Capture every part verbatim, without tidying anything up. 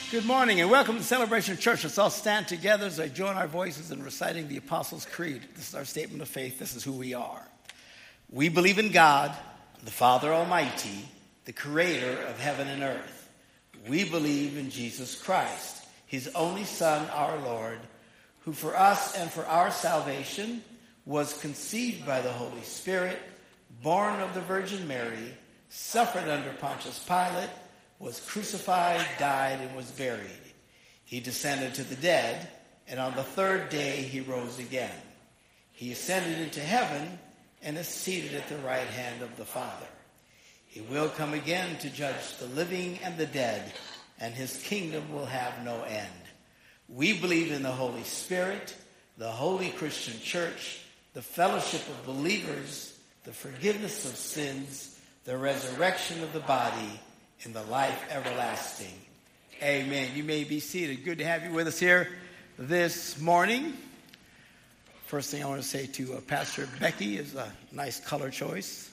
Good morning and welcome to Celebration Church. Let's all stand together as I join our voices in reciting the Apostles' Creed. This is our statement of faith. This is who we are. We believe in God, the Father Almighty, the creator of heaven and earth. We believe in Jesus Christ, his only Son, our Lord, who for us and for our salvation was conceived by the Holy Spirit, born of the Virgin Mary, suffered under Pontius Pilate, was crucified, died, and was buried. He descended to the dead, and on the third day he rose again. He ascended into heaven and is seated at the right hand of the Father. He will come again to judge the living and the dead, and his kingdom will have no end. We believe in the Holy Spirit, the holy Christian church, the fellowship of believers, the forgiveness of sins, the resurrection of the body, in the life everlasting. Amen. You may be seated. Good to have you with us here this morning. First thing I want to say to uh, Pastor Becky is a nice color choice.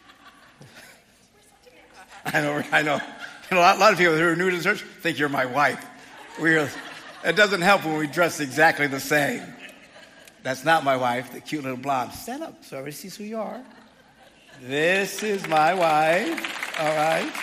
I know, I know. You know, a lot, a lot of people who are new to the church think you're my wife. We're, it doesn't help when we dress exactly the same. That's not my wife, the cute little blonde. Stand up so everybody sees who you are. This is my wife. All right.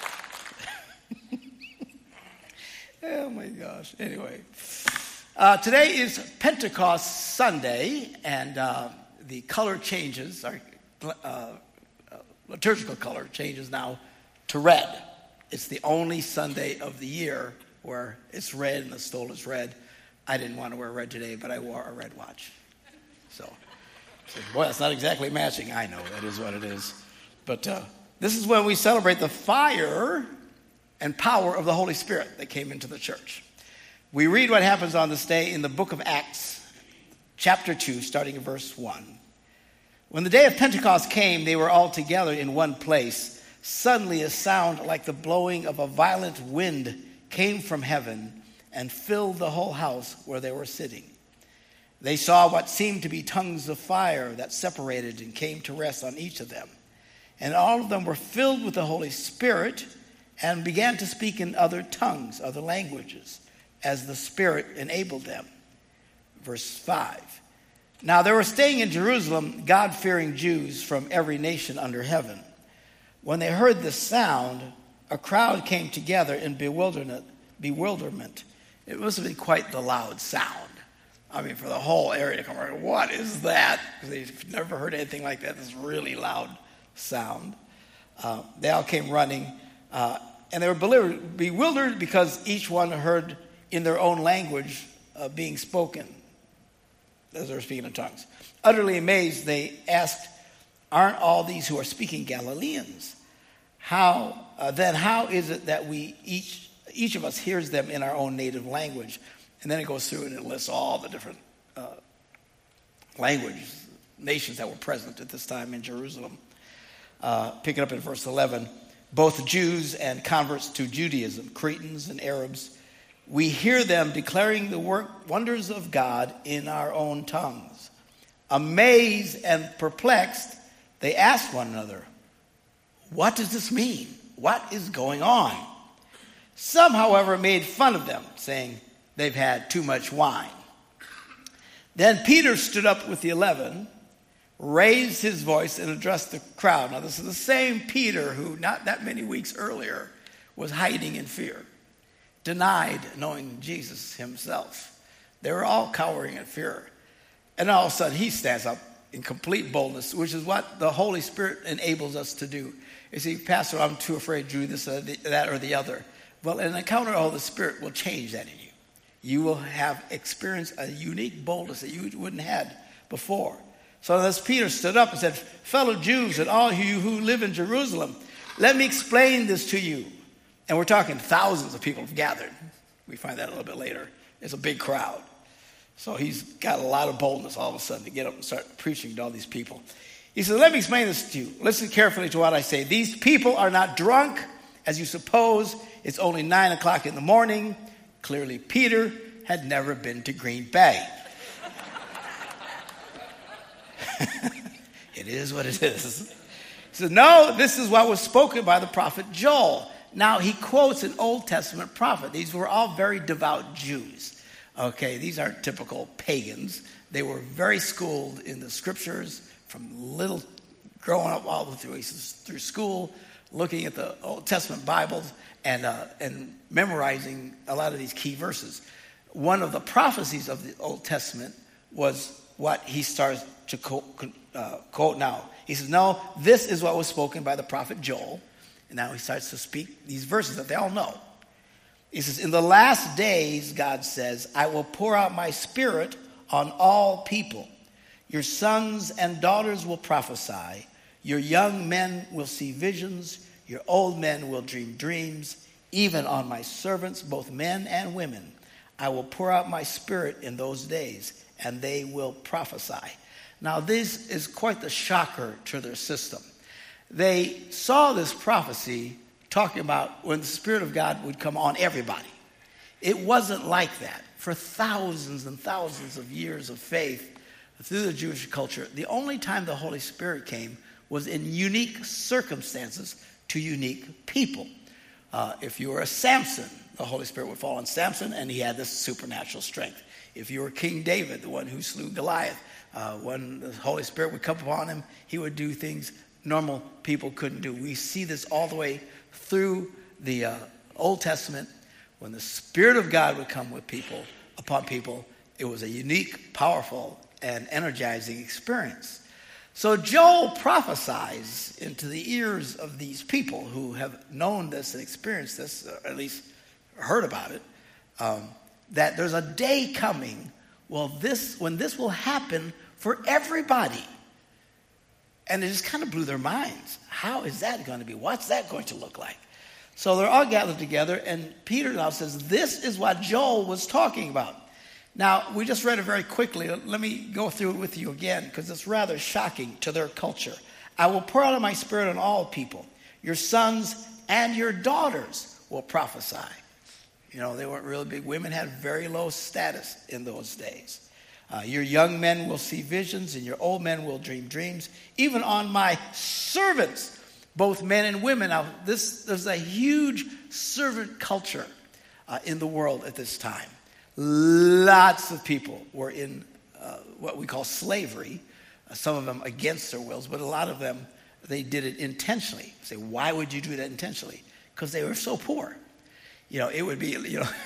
Oh, my gosh. Anyway, uh, today is Pentecost Sunday, and uh, the color changes, our uh, uh, liturgical color changes now to red. It's the only Sunday of the year where it's red and the stole is red. I didn't want to wear red today, but I wore a red watch. So, so boy, that's not exactly matching. I know, that is what it is. But uh, this is when we celebrate the fire and power of the Holy Spirit that came into the church. We read what happens on this day in the book of Acts, chapter two, starting in verse one. When the day of Pentecost came, they were all together in one place. Suddenly a sound like the blowing of a violent wind came from heaven and filled the whole house where they were sitting. They saw what seemed to be tongues of fire that separated and came to rest on each of them. And all of them were filled with the Holy Spirit and began to speak in other tongues, other languages, as the Spirit enabled them. Verse five. Now there were staying in Jerusalem God-fearing Jews from every nation under heaven. When they heard this sound, a crowd came together in bewilderment. bewilderment. It must have been quite the loud sound. I mean, for the whole area to come around, what is that? Because they've never heard anything like that, this really loud sound. Uh, they all came running. Uh, and they were bewildered because each one heard in their own language uh, being spoken as they were speaking in tongues. Utterly amazed, they asked, aren't all these who are speaking Galileans? How uh, then how is it that we each each of us hears them in our own native language? And then it goes through and it lists all the different uh, languages, nations that were present at this time in Jerusalem. Uh, picking up in verse eleven. Both Jews and converts to Judaism, Cretans and Arabs, we hear them declaring the work, wonders of God in our own tongues. Amazed and perplexed, they asked one another, what does this mean? What is going on? Some, however, made fun of them, saying they've had too much wine. Then Peter stood up with the eleven, raised his voice and addressed the crowd. Now, this is the same Peter who, not that many weeks earlier, was hiding in fear, denied knowing Jesus himself. They were all cowering in fear. And all of a sudden, he stands up in complete boldness, which is what the Holy Spirit enables us to do. You see, Pastor, I'm too afraid to do this, or that, or the other. Well, an encounter of the Holy Spirit will change that in you. You will have experienced a unique boldness that you wouldn't have had before. So as Peter stood up and said, fellow Jews and all you who live in Jerusalem, let me explain this to you. And we're talking thousands of people have gathered. We find that a little bit later. It's a big crowd. So he's got a lot of boldness all of a sudden to get up and start preaching to all these people. He said, let me explain this to you. Listen carefully to what I say. These people are not drunk, as you suppose. It's only nine o'clock in the morning. Clearly, Peter had never been to Green Bay. It is what it is. He said, no, this is what was spoken by the prophet Joel. Now, he quotes an Old Testament prophet. These were all very devout Jews. Okay, these aren't typical pagans. They were very schooled in the scriptures from little, growing up all the way through, through school, looking at the Old Testament Bibles and, uh, and memorizing a lot of these key verses. One of the prophecies of the Old Testament was what he starts to quote, uh, quote now. He says, no, this is what was spoken by the prophet Joel. And now he starts to speak these verses that they all know. He says, in the last days, God says, I will pour out my spirit on all people. Your sons and daughters will prophesy. Your young men will see visions. Your old men will dream dreams. Even on my servants, both men and women, I will pour out my spirit in those days, and they will prophesy. Now, this is quite the shocker to their system. They saw this prophecy talking about when the Spirit of God would come on everybody. It wasn't like that. For thousands and thousands of years of faith through the Jewish culture, the only time the Holy Spirit came was in unique circumstances to unique people. Uh, if you were a Samson, the Holy Spirit would fall on Samson, and he had this supernatural strength. If you were King David, the one who slew Goliath, uh, when the Holy Spirit would come upon him, he would do things normal people couldn't do. We see this all the way through the uh, Old Testament. When the Spirit of God would come with people, upon people, it was a unique, powerful, and energizing experience. So Joel prophesies into the ears of these people who have known this and experienced this, or at least heard about it, um, that there's a day coming, well, this when this will happen for everybody. And it just kind of blew their minds. How is that going to be? What's that going to look like? So they're all gathered together, and Peter now says, this is what Joel was talking about. Now, we just read it very quickly. Let me go through it with you again, because it's rather shocking to their culture. I will pour out of my spirit on all people. Your sons and your daughters will prophesy. You know, they weren't really big. Women had very low status in those days. Uh, your young men will see visions, and your old men will dream dreams. Even on my servants, both men and women. Now, this there's a huge servant culture uh, in the world at this time. Lots of people were in uh, what we call slavery. Uh, some of them against their wills, but a lot of them, they did it intentionally. You say, why would you do that intentionally? Because they were so poor. You know, it would be, you know,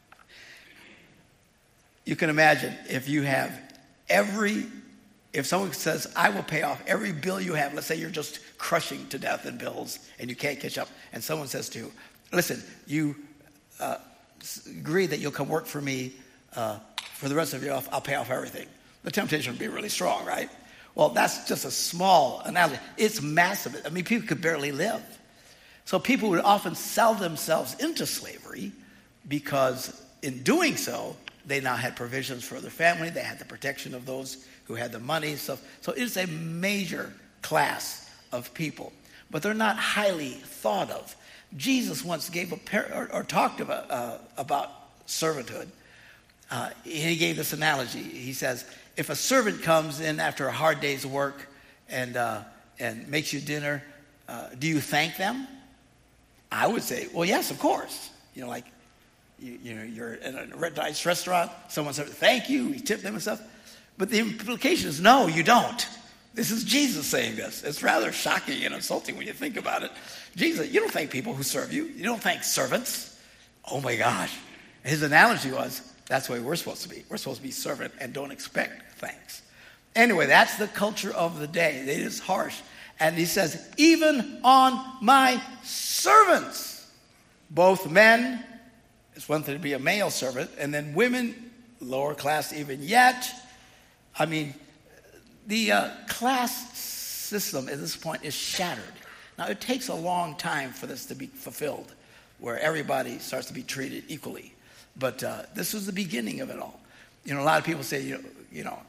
you can imagine if you have every, if someone says, I will pay off every bill you have, let's say you're just crushing to death in bills and you can't catch up, and someone says to you, listen, you uh, agree that you'll come work for me uh, for the rest of your life, I'll pay off everything. The temptation would be really strong, right? Well, that's just a small analogy. It's massive. I mean, people could barely live. So people would often sell themselves into slavery because in doing so, they now had provisions for their family. They had the protection of those who had the money. So, so it's a major class of people. But they're not highly thought of. Jesus once gave a par- or, or talked about, uh, about servanthood. Uh, he gave this analogy. He says, if a servant comes in after a hard day's work and uh, and makes you dinner, uh, do you thank them? I would say, well, yes, of course. You know, like, you, you know, you're in a nice restaurant, someone says, thank you, you tip them and stuff. But the implication is, no, you don't. This is Jesus saying this. It's rather shocking and insulting when you think about it. Jesus, you don't thank people who serve you. You don't thank servants. Oh, my gosh. His analogy was, that's the way we're supposed to be. We're supposed to be servant and don't expect thanks. Anyway, that's the culture of the day. It is harsh. And he says, even on my servants, both men, it's one thing to be a male servant, and then women, lower class even yet. I mean, the uh, class system at this point is shattered. Now, it takes a long time for this to be fulfilled, where everybody starts to be treated equally. But uh, this was the beginning of it all. You know, a lot of people say, you know, you know,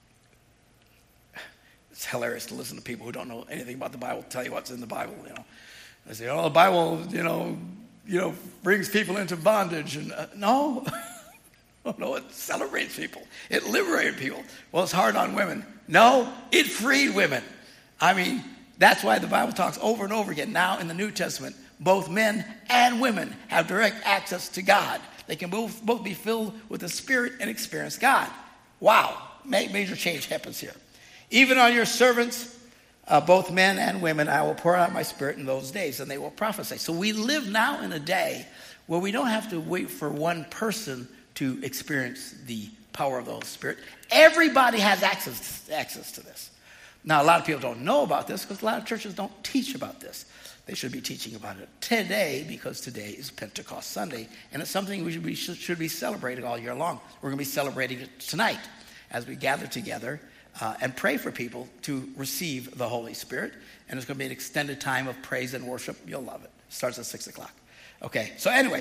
it's hilarious to listen to people who don't know anything about the Bible tell you what's in the Bible. You know, they say, "Oh, the Bible, you know, you know, brings people into bondage." And uh, no, oh, no, it celebrates people. It liberated people. Well, it's hard on women. No, it freed women. I mean, that's why the Bible talks over and over again now in the New Testament. both men and women have direct access to God. They can both, both be filled with the Spirit and experience God. Wow, major change happens here. Even on your servants, uh, both men and women, I will pour out my Spirit in those days, and they will prophesy. So we live now in a day where we don't have to wait for one person to experience the power of the Holy Spirit. Everybody has access, access to this. Now, a lot of people don't know about this because a lot of churches don't teach about this. They should be teaching about it today because today is Pentecost Sunday, and it's something we should be, should be celebrating all year long. We're going to be celebrating it tonight as we gather together uh, and pray for people to receive the Holy Spirit, and it's going to be an extended time of praise and worship. You'll love it. It starts at six o'clock. Okay, so anyway,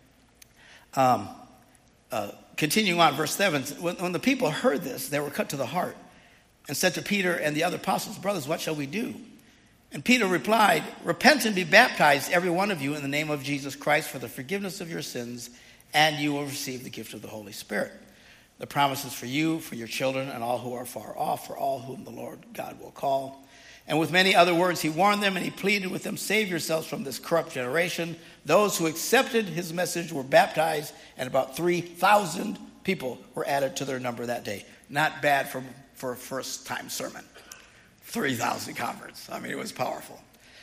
um, uh, continuing on, verse seven, when, when the people heard this, they were cut to the heart and said to Peter and the other apostles, brothers, what shall we do? And Peter replied, repent and be baptized, every one of you, in the name of Jesus Christ for the forgiveness of your sins, and you will receive the gift of the Holy Spirit. The promise is for you, for your children, and all who are far off, for all whom the Lord God will call. And with many other words he warned them, and he pleaded with them, save yourselves from this corrupt generation. Those who accepted his message were baptized, and about three thousand people were added to their number that day. Not bad for, for a first-time sermon. three thousand converts. I mean, it was powerful.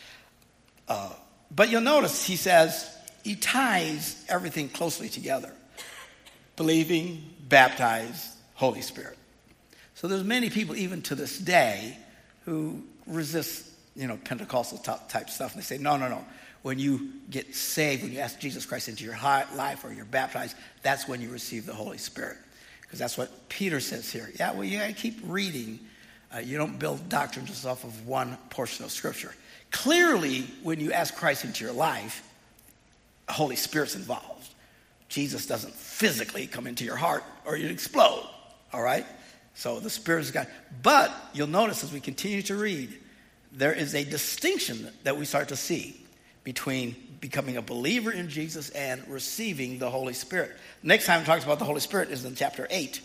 Uh, but you'll notice he says he ties everything closely together. Believing, baptized, Holy Spirit. So there's many people even to this day who resist, you know, Pentecostal type stuff. And they say, no, no, no. When you get saved, when you ask Jesus Christ into your life or you're baptized, that's when you receive the Holy Spirit. Because that's what Peter says here. Yeah, well, you got to keep reading. Uh, you don't build doctrine just off of one portion of Scripture. Clearly, when you ask Christ into your life, the Holy Spirit's involved. Jesus doesn't physically come into your heart or you'd explode, all right? So the Spirit is God. But you'll notice as we continue to read, there is a distinction that we start to see between becoming a believer in Jesus and receiving the Holy Spirit. Next time it talks about the Holy Spirit is in chapter eight.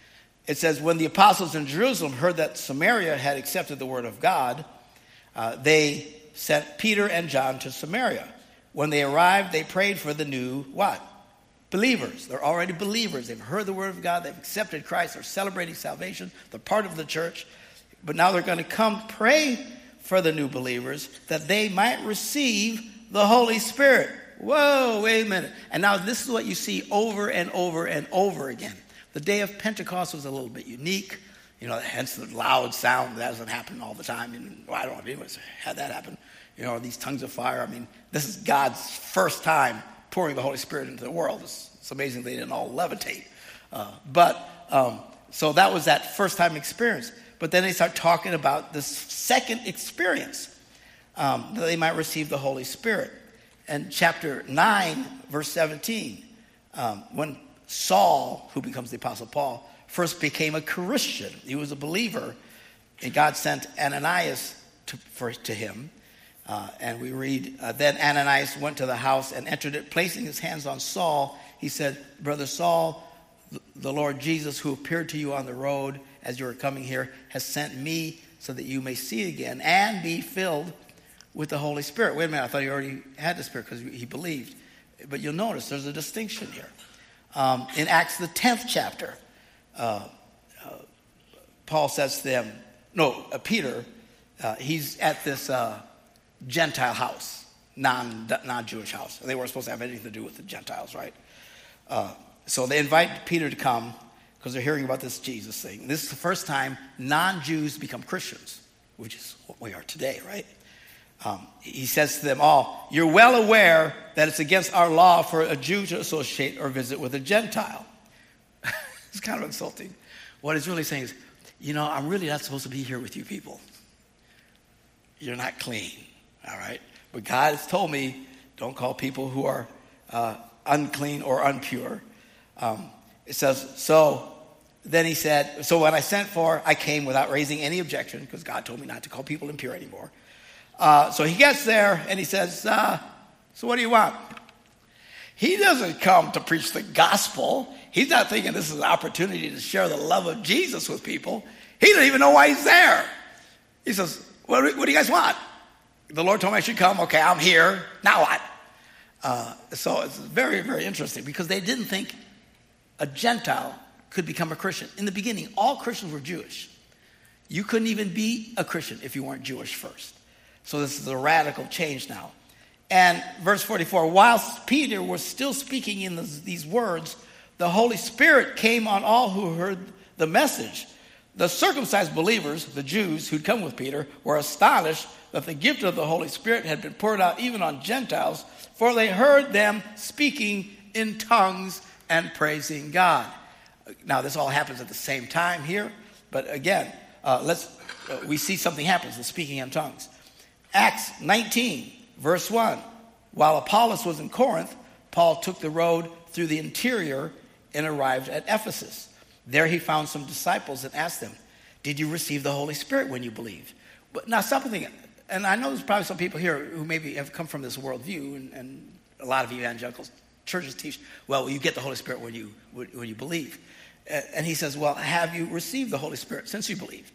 It says, when the apostles in Jerusalem heard that Samaria had accepted the word of God, uh, they sent Peter and John to Samaria. When they arrived, they prayed for the new, what? Believers. They're already believers. They've heard the word of God. They've accepted Christ. They're celebrating salvation. They're part of the church. But now they're going to come pray for the new believers that they might receive the Holy Spirit. Whoa, wait a minute. And now this is what you see over and over and over again. The day of Pentecost was a little bit unique. You know, hence the loud sound. That doesn't happen all the time. And, well, I don't know if anyone's had that happen. You know, these tongues of fire. I mean, this is God's first time pouring the Holy Spirit into the world. It's, it's amazing they didn't all levitate. Uh, but, um, so that was that first time experience. But then they start talking about this second experience, um, that they might receive the Holy Spirit. And chapter nine, verse seventeen, um, when Saul, who becomes the Apostle Paul, first became a Christian. He was a believer, and God sent Ananias to, for, to him. Uh, and we read, uh, then Ananias went to the house and entered it, placing his hands on Saul. He said, Brother Saul, the Lord Jesus, who appeared to you on the road as you were coming here, has sent me so that you may see again and be filled with the Holy Spirit. Wait a minute, I thought he already had the Spirit because he believed. But you'll notice there's a distinction here. Um, in Acts, the tenth chapter, uh, uh, Paul says to them, no, uh, Peter, uh, he's at this uh, Gentile house, non, non-Jewish house. They weren't supposed to have anything to do with the Gentiles, right? Uh, so they invite Peter to come because they're hearing about this Jesus thing. This is the first time non-Jews become Christians, which is what we are today, right? Um, he says to them all, you're well aware that it's against our law for a Jew to associate or visit with a Gentile. It's kind of insulting. What he's really saying is, you know, I'm really not supposed to be here with you people. You're not clean, all right? But God has told me, don't call people who are uh, unclean or impure. Um, it says, so then he said, so when I sent for, I came without raising any objection because God told me not to call people impure anymore. Uh, so he gets there and he says, uh, so what do you want? He doesn't come to preach the gospel. He's not thinking this is an opportunity to share the love of Jesus with people. He doesn't even know why he's there. He says, what, what do you guys want? the Lord told me I should come. Okay, I'm here. Now what? Uh, so it's very, very interesting because they didn't think a Gentile could become a Christian. In the beginning, all Christians were Jewish. You couldn't even be a Christian if you weren't Jewish first. So this is a radical change now. And verse forty-four, whilst Peter was still speaking in this, these words, the Holy Spirit came on all who heard the message. The circumcised believers, the Jews who'd come with Peter, were astonished that the gift of the Holy Spirit had been poured out even on Gentiles, for they heard them speaking in tongues and praising God. Now, this all happens at the same time here, but again, uh, let's uh, we see something happens, the speaking in tongues. Acts nineteen, verse one. While Apollos was in Corinth, Paul took the road through the interior and arrived at Ephesus. There he found some disciples and asked them, did you receive the Holy Spirit when you believed? But now stop and think, and I know there's probably some people here who maybe have come from this worldview, and, and a lot of evangelical churches teach, well, you get the Holy Spirit when you when you believe. And he says, well, have you received the Holy Spirit since you believed?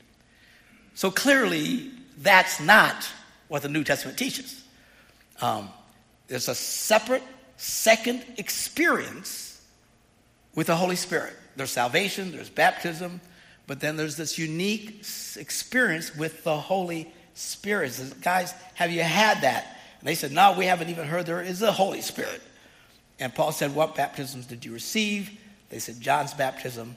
So clearly, that's not what the New Testament teaches. Um, there's a separate second experience with the Holy Spirit. There's salvation, there's baptism, but then there's this unique experience with the Holy Spirit. Says, guys, have you had that? And they said, no, we haven't even heard there is a Holy Spirit. And Paul said, what baptisms did you receive? They said, John's baptism.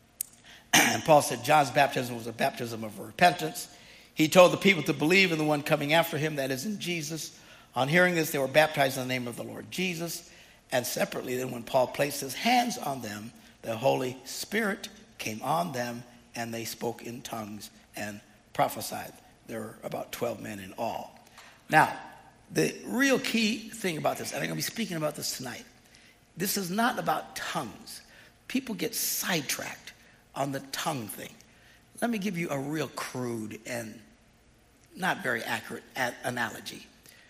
And Paul said, John's baptism was a baptism of repentance. He told the people to believe in the one coming after him, that is in Jesus. On hearing this, they were baptized in the name of the Lord Jesus. And separately, then when Paul placed his hands on them, the Holy Spirit came on them, and they spoke in tongues and prophesied. There were about twelve men in all. Now, the real key thing about this, and I'm going to be speaking about this tonight, this is not about tongues. People get sidetracked on the tongue thing. Let me give you a real crude and not very accurate analogy.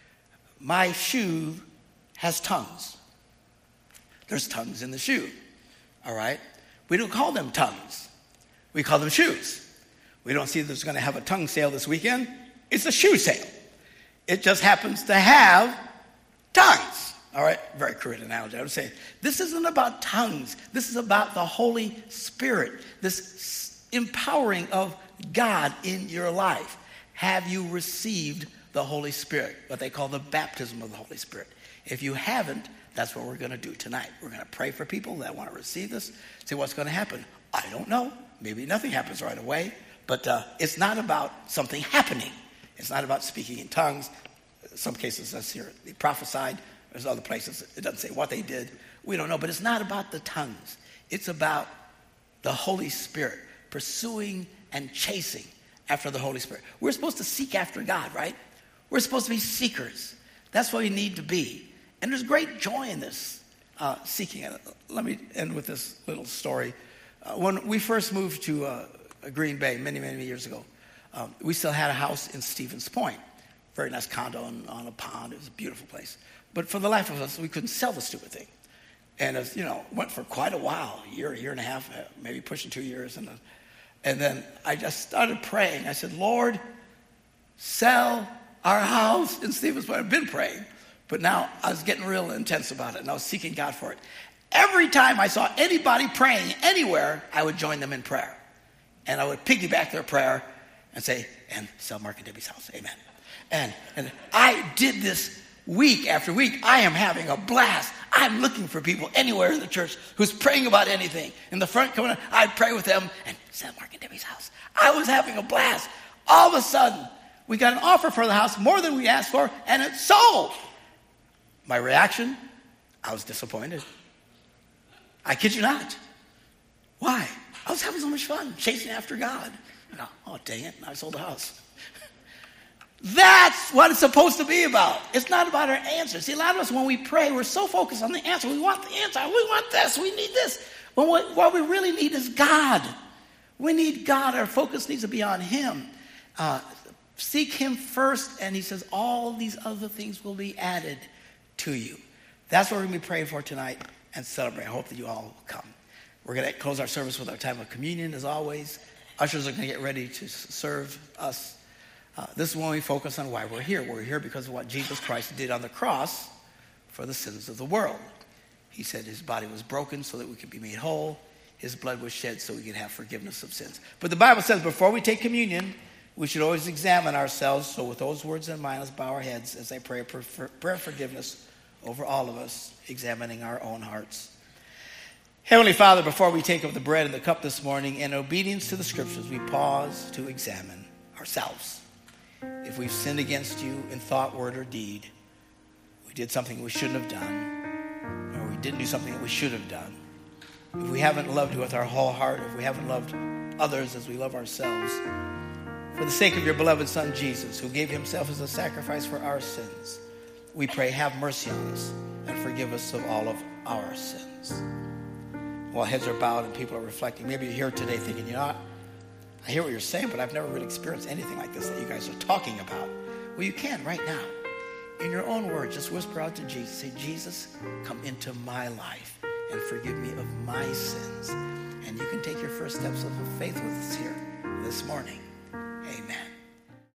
My shoe has tongues. There's tongues in the shoe. All right? We don't call them tongues. We call them shoes. We don't see there's going to have a tongue sale this weekend. It's a shoe sale. It just happens to have tongues. All right? Very crude analogy. I would say this isn't about tongues. This is about the Holy Spirit, this empowering of God in your life. Have you received the Holy Spirit? What they call the baptism of the Holy Spirit. If you haven't, that's what we're going to do tonight. We're going to pray for people that want to receive this. See what's going to happen. I don't know. Maybe nothing happens right away. But uh, it's not about something happening. It's not about speaking in tongues. In some cases, that's here. They prophesied. There's other places. It doesn't say what they did. We don't know. But it's not about the tongues. It's about the Holy Spirit pursuing and chasing after the Holy Spirit. We're supposed to seek after God, right? We're supposed to be seekers. That's what we need to be. And there's great joy in this, uh, seeking. Let me end with this little story. Uh, when we first moved to uh, Green Bay many, many years ago, um, we still had a house in Stevens Point. Very nice condo on, on a pond. It was a beautiful place. But for the life of us, we couldn't sell the stupid thing. And, as, you know, went for quite a while, a year, a year and a half, maybe pushing two years. And, uh, and then I just started praying. I said, Lord, sell our house in Stevens Point. I've been praying. But now I was getting real intense about it, and I was seeking God for it. Every time I saw anybody praying anywhere, I would join them in prayer. And I would piggyback their prayer and say, and sell Mark and Debbie's house, amen. And, and I did this week after week. I am having a blast. I'm looking for people anywhere in the church who's praying about anything. In the front, coming, I'd pray with them and sell Mark and Debbie's house. I was having a blast. All of a sudden, we got an offer for the house, more than we asked for, and it sold. My reaction, I was disappointed. I kid you not. Why? I was having so much fun chasing after God. You know, oh, dang it, I sold the house. That's what it's supposed to be about. It's not about our answers. See, a lot of us, when we pray, we're so focused on the answer. We want the answer. We want this. We need this. When what, what we really need is God. We need God. Our focus needs to be on Him. Uh, seek Him first, and He says all these other things will be added to you. That's what we're going to be praying for tonight and celebrate. I hope that you all will come. We're going to close our service with our time of communion, as always. Ushers are going to get ready to serve us. Uh, this is when we focus on why we're here. We're here because of what Jesus Christ did on the cross for the sins of the world. He said his body was broken so that we could be made whole. His blood was shed so we could have forgiveness of sins. But the Bible says before we take communion, we should always examine ourselves. So with those words in mind, let's bow our heads as I pray a prayer of forgiveness over all of us, examining our own hearts. Heavenly Father, before we take up the bread and the cup this morning, in obedience to the Scriptures, we pause to examine ourselves. If we've sinned against you in thought, word, or deed, we did something we shouldn't have done, or we didn't do something that we should have done, if we haven't loved you with our whole heart, if we haven't loved others as we love ourselves, for the sake of your beloved Son, Jesus, who gave himself as a sacrifice for our sins, we pray, have mercy on us and forgive us of all of our sins. While heads are bowed and people are reflecting, maybe you're here today thinking, you know what? I hear what you're saying, but I've never really experienced anything like this that you guys are talking about. Well, you can right now. In your own words, just whisper out to Jesus. Say, Jesus, come into my life and forgive me of my sins. And you can take your first steps of faith with us here this morning. Amen.